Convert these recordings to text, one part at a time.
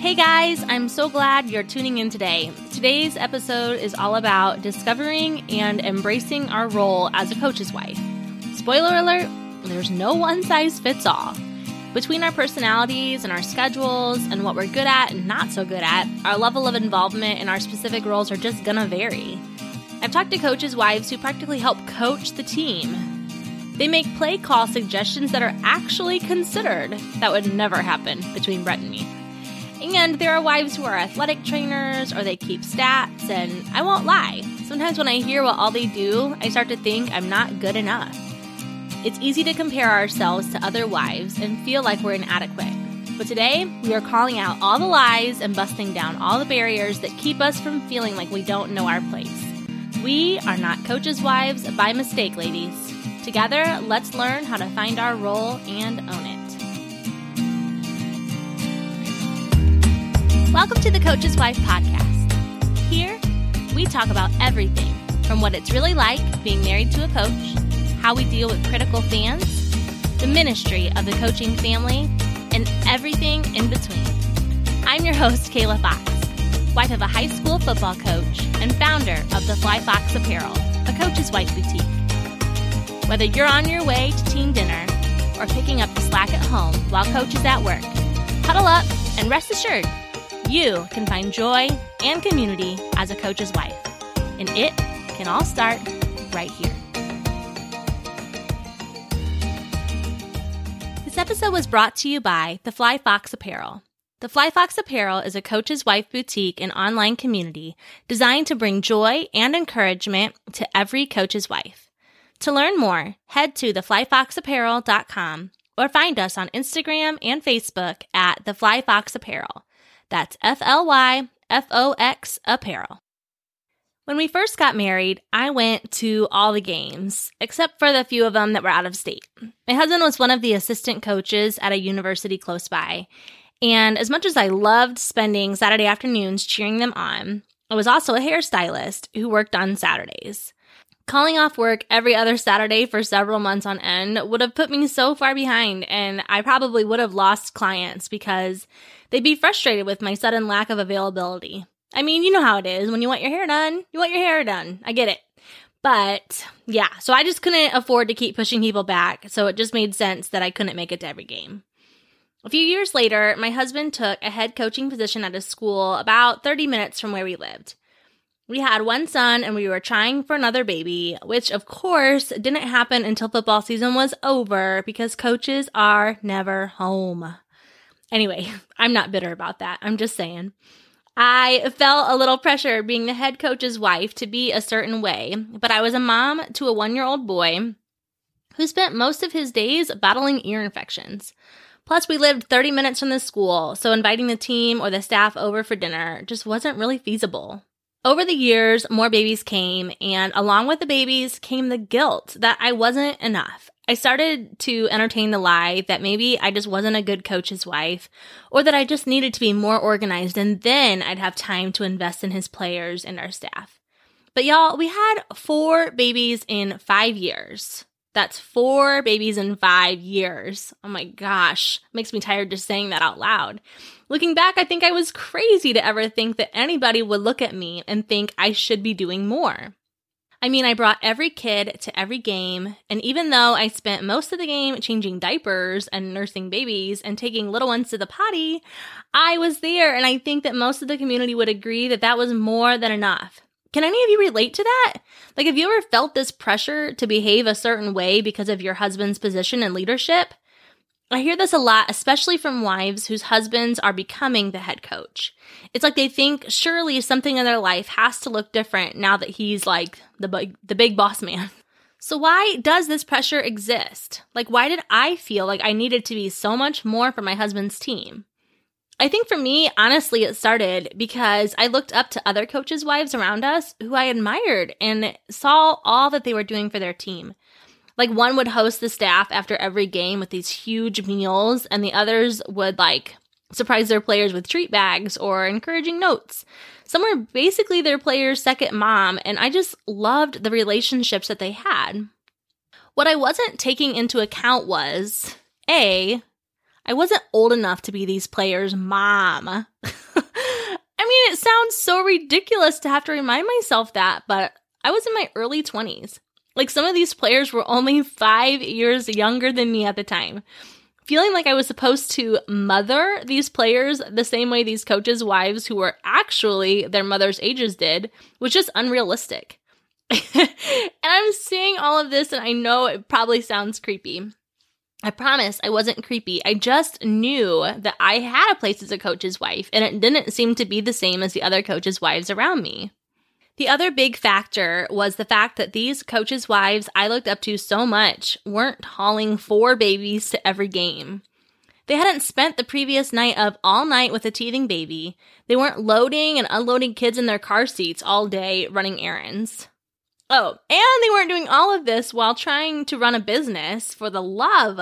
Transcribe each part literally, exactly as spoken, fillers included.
Hey guys, I'm so glad you're tuning in today. Today's episode is all about discovering and embracing our role as a coach's wife. Spoiler alert, there's no one size fits all. Between our personalities and our schedules and what we're good at and not so good at, our level of involvement in our specific roles are just gonna vary. I've talked to coaches' wives who practically help coach the team. They make play call suggestions that are actually considered. That would never happen between Brett and me. And there are wives who are athletic trainers or they keep stats, and I won't lie. Sometimes when I hear what all they do, I start to think I'm not good enough. It's easy to compare ourselves to other wives and feel like we're inadequate. But today, we are calling out all the lies and busting down all the barriers that keep us from feeling like we don't know our place. We are not coaches' wives by mistake, ladies. Together, let's learn how to find our role and own it. Welcome to the Coach's Wife Podcast. Here, we talk about everything from what it's really like being married to a coach, how we deal with critical fans, the ministry of the coaching family, and everything in between. I'm your host, Kayla Fox, wife of a high school football coach and founder of the Fly Fox Apparel, a coach's wife boutique. Whether you're on your way to team dinner or picking up the slack at home while coach is at work, huddle up and rest assured, you can find joy and community as a coach's wife. And it can all start right here. This episode was brought to you by the Fly Fox Apparel. The Fly Fox Apparel is a coach's wife boutique and online community designed to bring joy and encouragement to every coach's wife. To learn more, head to the fly fox apparel dot com or find us on Instagram and Facebook at the Fly Fox Apparel. That's F L Y F O X Apparel. When we first got married, I went to all the games, except for the few of them that were out of state. My husband was one of the assistant coaches at a university close by, and as much as I loved spending Saturday afternoons cheering them on, I was also a hairstylist who worked on Saturdays. Calling off work every other Saturday for several months on end would have put me so far behind, and I probably would have lost clients because they'd be frustrated with my sudden lack of availability. I mean, you know how it is. When you want your hair done, you want your hair done. I get it. But yeah, so I just couldn't afford to keep pushing people back, so it just made sense that I couldn't make it to every game. A few years later, my husband took a head coaching position at a school about thirty minutes from where we lived. We had one son and we were trying for another baby, which of course didn't happen until football season was over because coaches are never home. Anyway, I'm not bitter about that. I'm just saying. I felt a little pressure being the head coach's wife to be a certain way, but I was a mom to a one-year-old boy who spent most of his days battling ear infections. Plus, we lived thirty minutes from the school, so inviting the team or the staff over for dinner just wasn't really feasible. Over the years, more babies came, and along with the babies came the guilt that I wasn't enough. I started to entertain the lie that maybe I just wasn't a good coach's wife, or that I just needed to be more organized, and then I'd have time to invest in his players and our staff. But y'all, we had four babies in five years. That's four babies in five years. Oh my gosh, makes me tired just saying that out loud. Looking back, I think I was crazy to ever think that anybody would look at me and think I should be doing more. I mean, I brought every kid to every game, and even though I spent most of the game changing diapers and nursing babies and taking little ones to the potty, I was there, and I think that most of the community would agree that that was more than enough. Can any of you relate to that? Like, have you ever felt this pressure to behave a certain way because of your husband's position and leadership? I hear this a lot, especially from wives whose husbands are becoming the head coach. It's like they think surely something in their life has to look different now that he's like the big, the big boss man. So why does this pressure exist? Like, why did I feel like I needed to be so much more for my husband's team? I think for me, honestly, it started because I looked up to other coaches' wives around us who I admired and saw all that they were doing for their team. Like, one would host the staff after every game with these huge meals, and the others would, like, surprise their players with treat bags or encouraging notes. Some were basically their players' second mom, and I just loved the relationships that they had. What I wasn't taking into account was, A, I wasn't old enough to be these players' mom. I mean, it sounds so ridiculous to have to remind myself that, but I was in my early twenties. Like, some of these players were only five years younger than me at the time. Feeling like I was supposed to mother these players the same way these coaches' wives who were actually their mother's ages did was just unrealistic. And I'm saying all of this, and I know it probably sounds creepy. I promise I wasn't creepy. I just knew that I had a place as a coach's wife, and it didn't seem to be the same as the other coaches' wives around me. The other big factor was the fact that these coaches' wives I looked up to so much weren't hauling four babies to every game. They hadn't spent the previous night up all night with a teething baby. They weren't loading and unloading kids in their car seats all day running errands. Oh, and they weren't doing all of this while trying to run a business for the love.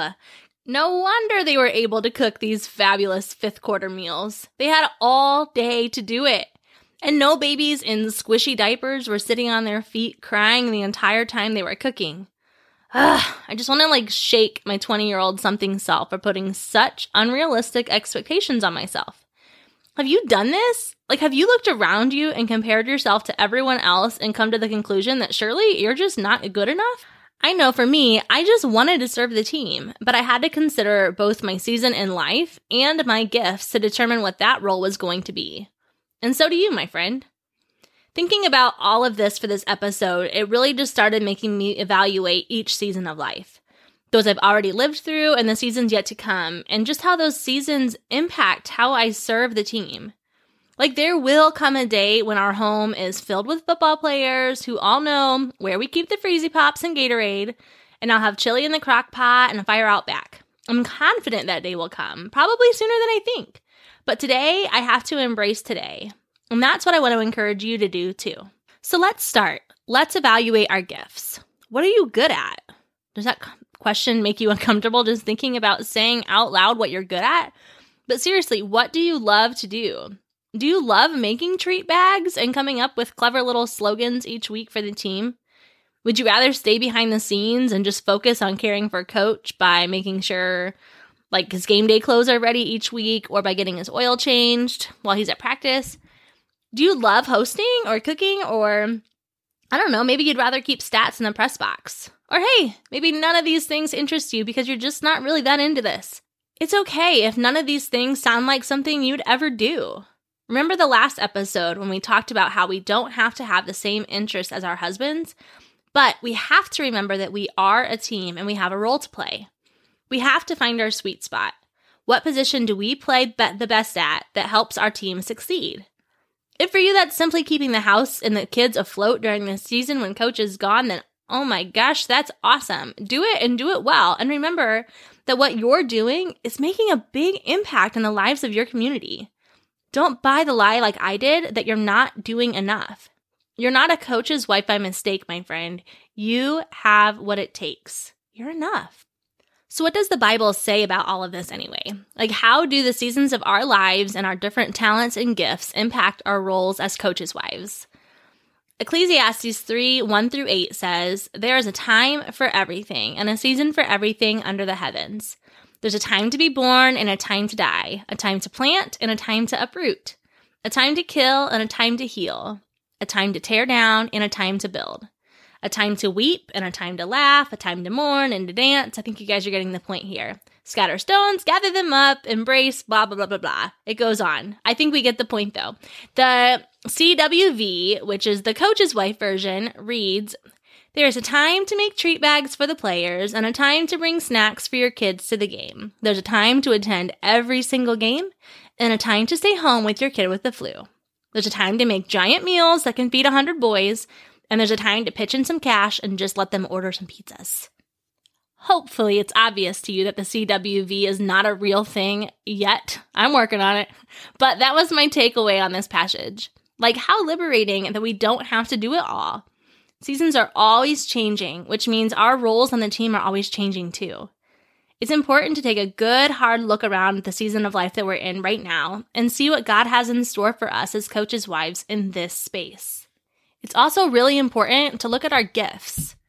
No wonder they were able to cook these fabulous fifth quarter meals. They had all day to do it. And no babies in squishy diapers were sitting on their feet crying the entire time they were cooking. Ugh, I just want to like shake my twenty-year-old something self for putting such unrealistic expectations on myself. Have you done this? Like, have you looked around you and compared yourself to everyone else and come to the conclusion that surely you're just not good enough? I know for me, I just wanted to serve the team, but I had to consider both my season in life and my gifts to determine what that role was going to be. And so do you, my friend. Thinking about all of this for this episode, it really just started making me evaluate each season of life. Those I've already lived through and the seasons yet to come, and just how those seasons impact how I serve the team. Like, there will come a day when our home is filled with football players who all know where we keep the Freezy Pops and Gatorade, and I'll have chili in the crock pot and a fire out back. I'm confident that day will come, probably sooner than I think. But today, I have to embrace today. And that's what I want to encourage you to do too. So let's start. Let's evaluate our gifts. What are you good at? Does that question make you uncomfortable just thinking about saying out loud what you're good at? But seriously, what do you love to do? Do you love making treat bags and coming up with clever little slogans each week for the team? Would you rather stay behind the scenes and just focus on caring for Coach by making sure like his game day clothes are ready each week, or by getting his oil changed while he's at practice? Do you love hosting or cooking, or I don't know, maybe you'd rather keep stats in the press box? Or hey, maybe none of these things interest you because you're just not really that into this. It's okay if none of these things sound like something you'd ever do. Remember the last episode when we talked about how we don't have to have the same interests as our husbands, but we have to remember that we are a team and we have a role to play. We have to find our sweet spot. What position do we play be- the best at that helps our team succeed? If for you that's simply keeping the house and the kids afloat during the season when Coach is gone, then oh my gosh, that's awesome. Do it and do it well. And remember that what you're doing is making a big impact in the lives of your community. Don't buy the lie like I did that you're not doing enough. You're not a coach's wife by mistake, my friend. You have what it takes. You're enough. So what does the Bible say about all of this anyway? Like, how do the seasons of our lives and our different talents and gifts impact our roles as coaches' wives? Ecclesiastes three, one through eight says, "There is a time for everything and a season for everything under the heavens. There's a time to be born and a time to die, a time to plant and a time to uproot, a time to kill and a time to heal, a time to tear down and a time to build, a time to weep and a time to laugh, a time to mourn and to dance." I think you guys are getting the point here. Scatter stones, gather them up, embrace, blah, blah, blah, blah, blah. It goes on. I think we get the point though. The C W V, which is the coach's wife version, reads, "There is a time to make treat bags for the players and a time to bring snacks for your kids to the game. There's a time to attend every single game and a time to stay home with your kid with the flu. There's a time to make giant meals that can feed a hundred boys, and there's a time to pitch in some cash and just let them order some pizzas." Hopefully it's obvious to you that the C W V is not a real thing yet. I'm working on it. But that was my takeaway on this passage. Like, how liberating that we don't have to do it all. Seasons are always changing, which means our roles on the team are always changing too. It's important to take a good, hard look around at the season of life that we're in right now and see what God has in store for us as coaches' wives in this space. It's also really important to look at our gifts.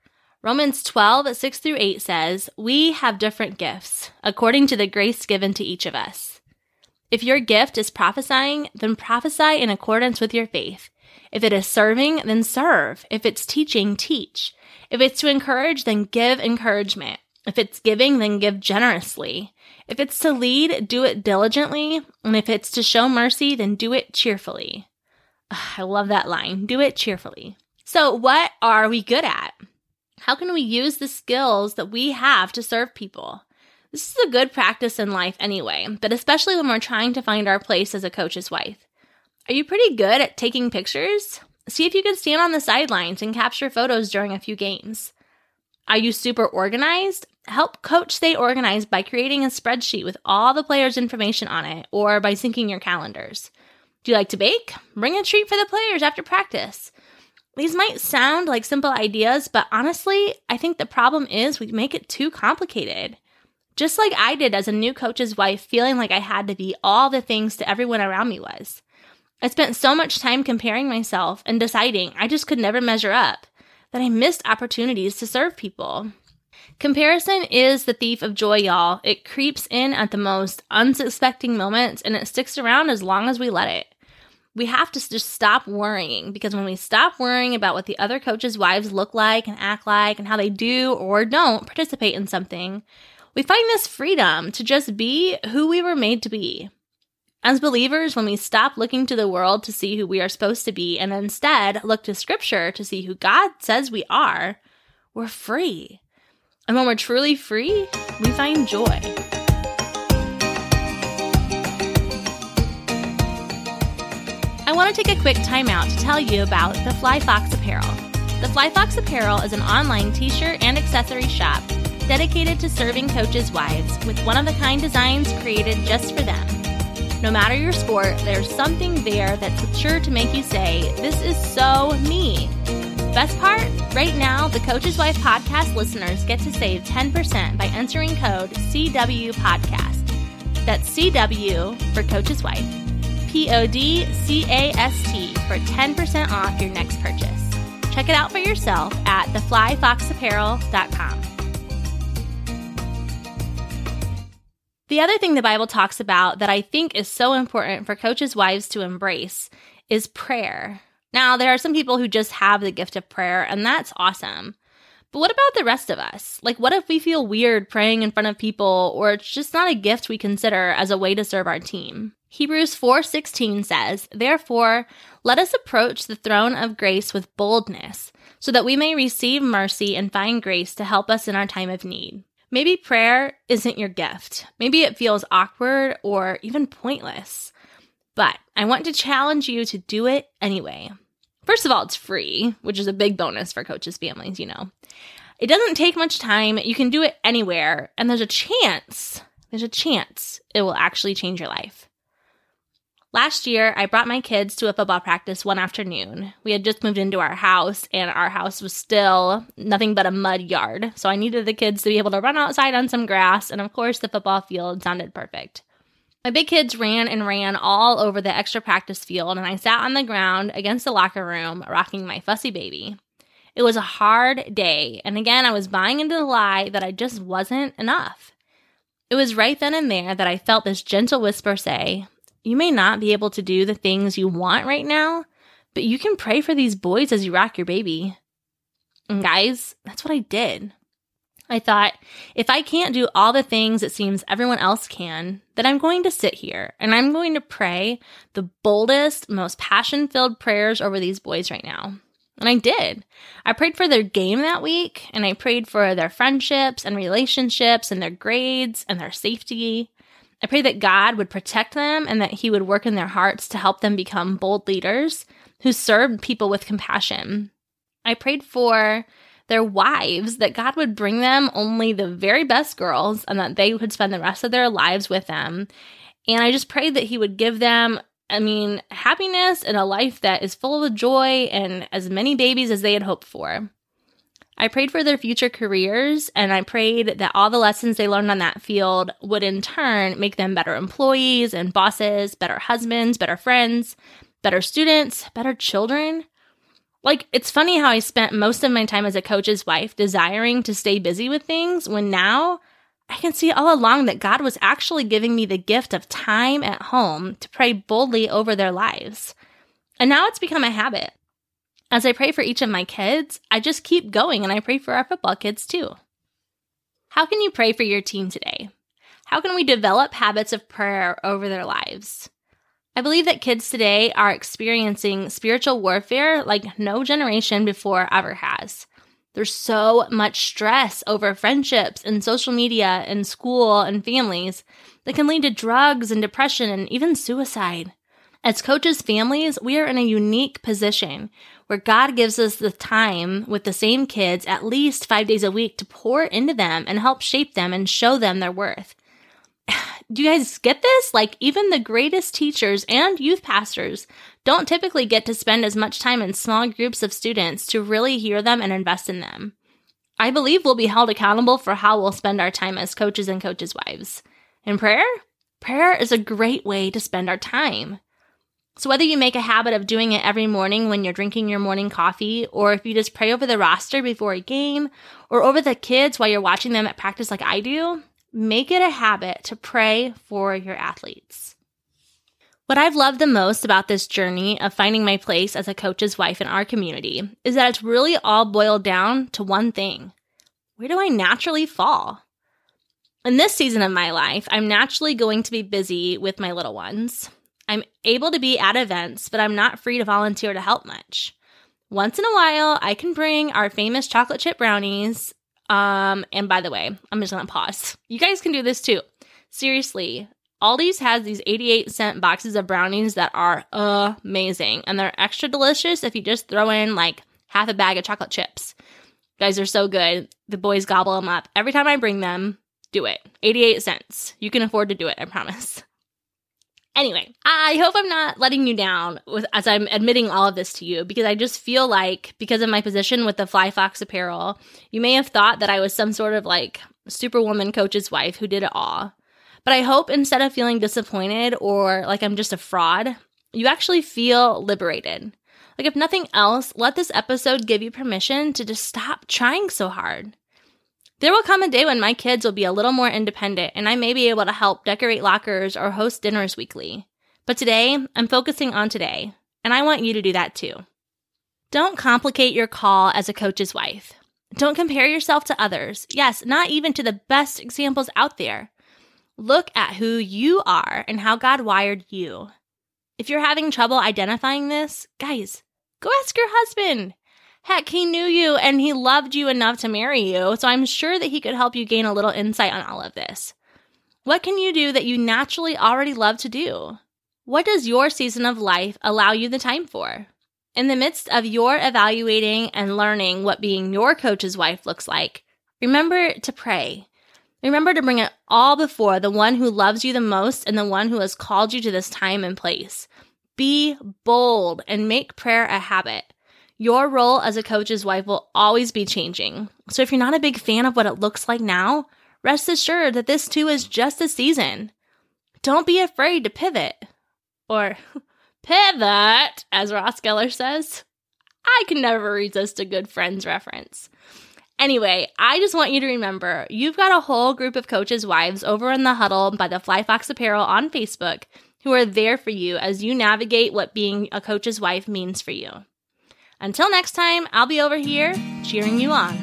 Romans twelve, six through eight says, "We have different gifts, according to the grace given to each of us. If your gift is prophesying, then prophesy in accordance with your faith. If it is serving, then serve. If it's teaching, teach. If it's to encourage, then give encouragement. If it's giving, then give generously. If it's to lead, do it diligently. And if it's to show mercy, then do it cheerfully." Ugh, I love that line. Do it cheerfully. So what are we good at? How can we use the skills that we have to serve people? This is a good practice in life anyway, but especially when we're trying to find our place as a coach's wife. Are you pretty good at taking pictures? See if you can stand on the sidelines and capture photos during a few games. Are you super organized? Help coach stay organized by creating a spreadsheet with all the players' information on it, or by syncing your calendars. Do you like to bake? Bring a treat for the players after practice. These might sound like simple ideas, but honestly, I think the problem is we make it too complicated. Just like I did as a new coach's wife, feeling like I had to be all the things to everyone around me was. I spent so much time comparing myself and deciding I just could never measure up that I missed opportunities to serve people. Comparison is the thief of joy, y'all. It creeps in at the most unsuspecting moments, and it sticks around as long as we let it. We have to just stop worrying, because when we stop worrying about what the other coaches' wives look like and act like and how they do or don't participate in something, we find this freedom to just be who we were made to be. As believers, when we stop looking to the world to see who we are supposed to be and instead look to Scripture to see who God says we are, we're free. And when we're truly free, we find joy. I want to take a quick time out to tell you about the Fly Fox Apparel. The Fly Fox Apparel is an online t-shirt and accessory shop dedicated to serving coaches' wives with one-of-a-kind designs created just for them. No matter your sport, there's something there that's sure to make you say, "This is so me." Best part? Right now, the Coach's Wife podcast listeners get to save ten percent by entering code C W Podcast. That's C W for Coach's Wife. P O D C A S T for ten percent off your next purchase. Check it out for yourself at the fly fox apparel dot com. The other thing the Bible talks about that I think is so important for coaches' wives to embrace is prayer. Now, there are some people who just have the gift of prayer, and that's awesome. But what about the rest of us? Like, what if we feel weird praying in front of people, or it's just not a gift we consider as a way to serve our team? Hebrews four sixteen says, "Therefore, let us approach the throne of grace with boldness, so that we may receive mercy and find grace to help us in our time of need." Maybe prayer isn't your gift. Maybe it feels awkward or even pointless. But I want to challenge you to do it anyway. First of all, it's free, which is a big bonus for coaches' families, you know. It doesn't take much time. You can do it anywhere. And there's a chance, there's a chance it will actually change your life. Last year, I brought my kids to a football practice one afternoon. We had just moved into our house, and our house was still nothing but a mud yard. So I needed the kids to be able to run outside on some grass, and of course, the football field sounded perfect. My big kids ran and ran all over the extra practice field, and I sat on the ground against the locker room, rocking my fussy baby. It was a hard day, and again, I was buying into the lie that I just wasn't enough. It was right then and there that I felt this gentle whisper say, "You may not be able to do the things you want right now, but you can pray for these boys as you rock your baby." And guys, that's what I did. I thought, if I can't do all the things it seems everyone else can, then I'm going to sit here and I'm going to pray the boldest, most passion-filled prayers over these boys right now. And I did. I prayed for their game that week, and I prayed for their friendships and relationships and their grades and their safety. I prayed that God would protect them and that He would work in their hearts to help them become bold leaders who served people with compassion. I prayed for their wives, that God would bring them only the very best girls and that they would spend the rest of their lives with them. And I just prayed that He would give them, I mean, happiness and a life that is full of joy and as many babies as they had hoped for. I prayed for their future careers, and I prayed that all the lessons they learned on that field would in turn make them better employees and bosses, better husbands, better friends, better students, better children. Like, it's funny how I spent most of my time as a coach's wife desiring to stay busy with things when now I can see all along that God was actually giving me the gift of time at home to pray boldly over their lives. And now it's become a habit. As I pray for each of my kids, I just keep going and I pray for our football kids too. How can you pray for your team today? How can we develop habits of prayer over their lives? I believe that kids today are experiencing spiritual warfare like no generation before ever has. There's so much stress over friendships and social media and school and families that can lead to drugs and depression and even suicide. As coaches' families, we are in a unique position where God gives us the time with the same kids at least five days a week to pour into them and help shape them and show them their worth. Do you guys get this? Like, even the greatest teachers and youth pastors don't typically get to spend as much time in small groups of students to really hear them and invest in them. I believe we'll be held accountable for how we'll spend our time as coaches and coaches' wives. And prayer? Prayer is a great way to spend our time. So whether you make a habit of doing it every morning when you're drinking your morning coffee, or if you just pray over the roster before a game, or over the kids while you're watching them at practice like I do, make it a habit to pray for your athletes. What I've loved the most about this journey of finding my place as a coach's wife in our community is that it's really all boiled down to one thing. Where do I naturally fall? In this season of my life, I'm naturally going to be busy with my little ones. I'm able to be at events, but I'm not free to volunteer to help much. Once in a while, I can bring our famous chocolate chip brownies. Um, and by the way, I'm just going to pause. You guys can do this too. Seriously, Aldi's has these eighty-eight cent boxes of brownies that are amazing. And they're extra delicious if you just throw in like half a bag of chocolate chips. You guys are so good. The boys gobble them up. Every time I bring them, do it. eighty-eight cents. You can afford to do it, I promise. Anyway, I hope I'm not letting you down with, as I'm admitting all of this to you, because I just feel like because of my position with the Fly Fox Apparel, you may have thought that I was some sort of like superwoman coach's wife who did it all. But I hope instead of feeling disappointed or like I'm just a fraud, you actually feel liberated. Like if nothing else, let this episode give you permission to just stop trying so hard. There will come a day when my kids will be a little more independent and I may be able to help decorate lockers or host dinners weekly. But today, I'm focusing on today, and I want you to do that too. Don't complicate your call as a coach's wife. Don't compare yourself to others. Yes, not even to the best examples out there. Look at who you are and how God wired you. If you're having trouble identifying this, guys, go ask your husband. Heck, he knew you and he loved you enough to marry you, so I'm sure that he could help you gain a little insight on all of this. What can you do that you naturally already love to do? What does your season of life allow you the time for? In the midst of your evaluating and learning what being your coach's wife looks like, remember to pray. Remember to bring it all before the one who loves you the most and the one who has called you to this time and place. Be bold and make prayer a habit. Your role as a coach's wife will always be changing. So if you're not a big fan of what it looks like now, rest assured that this too is just a season. Don't be afraid to pivot. Or pivot, as Ross Geller says. I can never resist a good Friends reference. Anyway, I just want you to remember, you've got a whole group of coaches' wives over in the huddle by the Fly Fox Apparel on Facebook who are there for you as you navigate what being a coach's wife means for you. Until next time, I'll be over here cheering you on.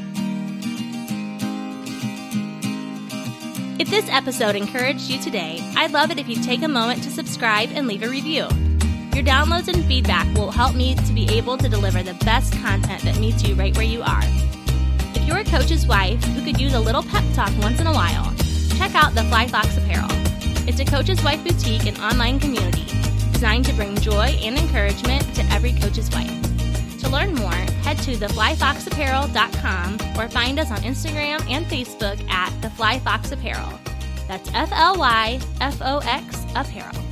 If this episode encouraged you today, I'd love it if you'd take a moment to subscribe and leave a review. Your downloads and feedback will help me to be able to deliver the best content that meets you right where you are. If you're a coach's wife who could use a little pep talk once in a while, check out the Fly Fox Apparel. It's a coach's wife boutique and online community designed to bring joy and encouragement to every coach's wife. To learn more, head to the fly fox apparel dot com or find us on Instagram and Facebook at The Fly Fox Apparel. That's F L Y F O X Apparel.